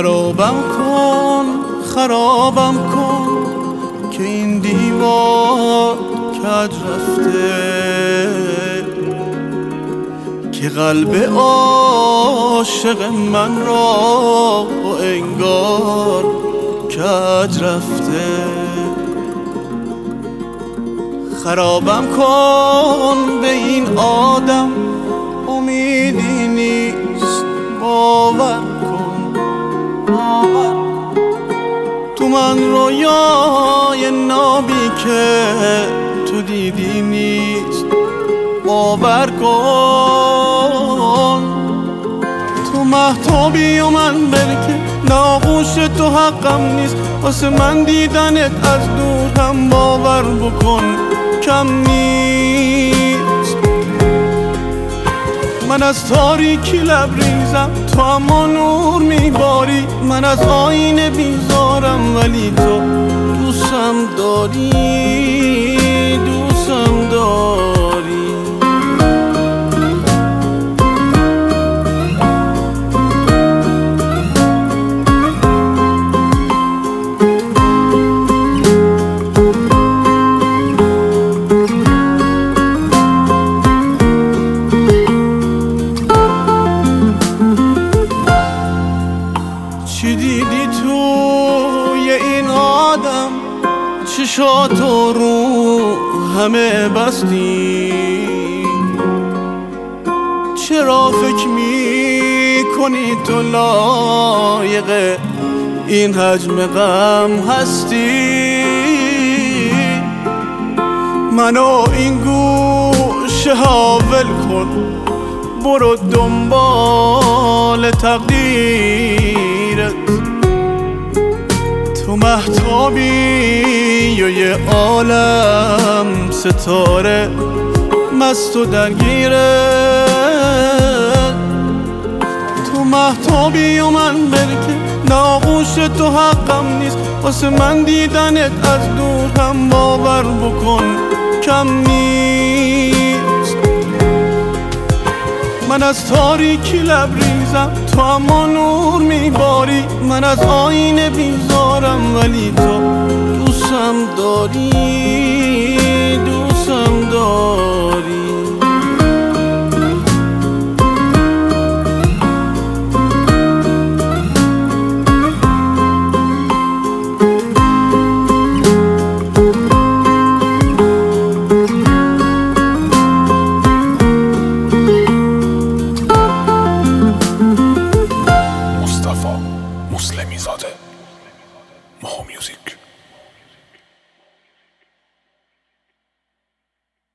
خرابم کن که این دیوار کج رفته، که قلب عاشق من را انگار کج رفته. خرابم کن به این آدم امیدی نیست، باور کن تو من رویای نابی که تو دیدی نیست، باور کن تو مهتابی و من برکه، ناغوش تو حقم نیست، واسه من دیدنت از دور هم باور بکن کم نیست. من از تاریکی لبریزم تو اما نور میباری، من از آینه بیزارم ولی تو دوستم داری، دوستم داری. چی دیدی توی این آدم، چشاتو رو همه بستی، چرا فکر میکنی تو لایق این حجم غم هستی؟ منو این گوشه ها ول کن، برو دنبال تقدیرت، تو مهتابی و یه عالم ستاره مست و درگیره، تو مهتابی و من برکه، ناغوش تو حقم نیست، واسه من دیدنت از دور هم باور بکن کم نیست. من از تاریکی لبریزم تو اما نور میباری، من از آینه بیزارم ولی تو دوستم داری، دوستم داری. مسلمی زاده.